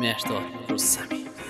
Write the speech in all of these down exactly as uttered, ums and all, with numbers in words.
مهرداد رستمی.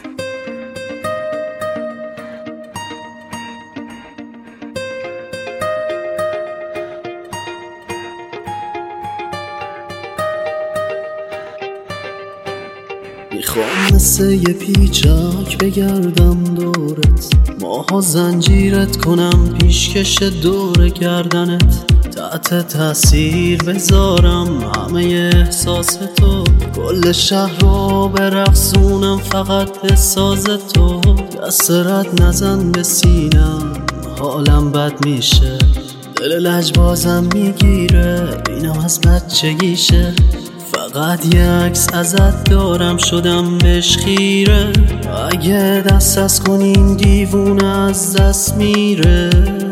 میخوام مثل یه پیچک بگردم دورت، ماها زنجیرت کنم پیشکش دور گردنت، تحت تاثیر بذارم همه احساس تو، کل شهر رو برقصونم فقط به ساز تو، دست رد نزن به سینم حالم بد میشه، دل لجبازم میگیره اینم از بچگیشه، فقط یه عکس ازت دارم شدم بهش خیره، اگه دست از کنین دیوونه از دست میره،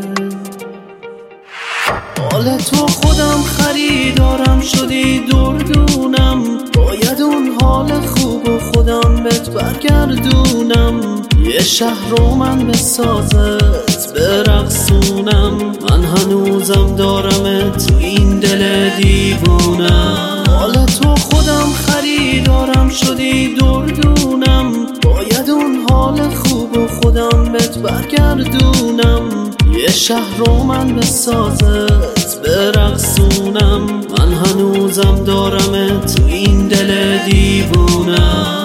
حال تو خودم خریدارم شدی دردونم، باید اون حال خوب و خودم بهت برگردونم، یه شهر رو من بسازت برقصونم، من هنوزم دارمت تو این دل دیوونم، حال تو خودم خریدارم شدی دردونم، باید اون حال خوب و خودم بهت برگردونم، یه شهر رو من بسازت برقصونم، من هنوزم دارمت تو این دل دیوونم.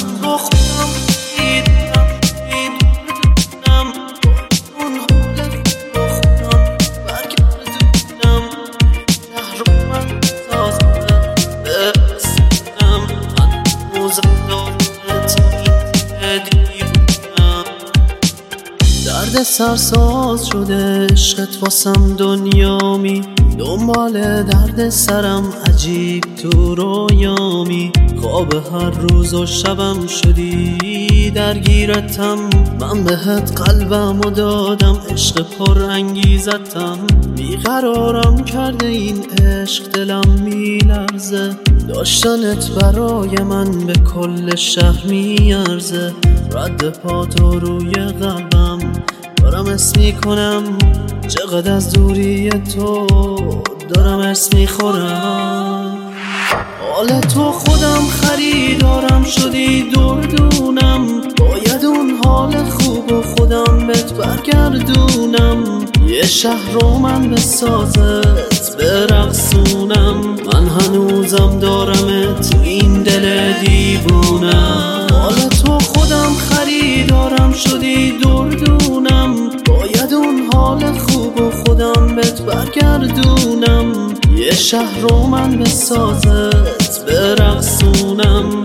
درد سرساز شده عشقت واسم دنیامی، دنبال درد سرم عجیب تو رویامی، خواب هر روز و شبم شدی درگیرتم، من بهت قلبمو دادم عشق پر انگیزتم، بیقرارم کرده این عشق دلم میلرزه، داشتنت برای من به کل شهر میارزه، رد پاتو روی قلبم دارم اسم میکنم، چقدر از دوری تو دارم اسم میخورم، حال تو خودم خریدارم شدی دردونم، باید اون حال خوب و خودم بهت برگردونم، یه شهر رو من بسازت برقصونم، من هنوزم دارمت تو این دل دیوونم، حال تو خودم خریدارم شدی دردونم، باید اون حال خوب و خودم بهت برگردونم، یه شهر رو من بسازت برقصونم،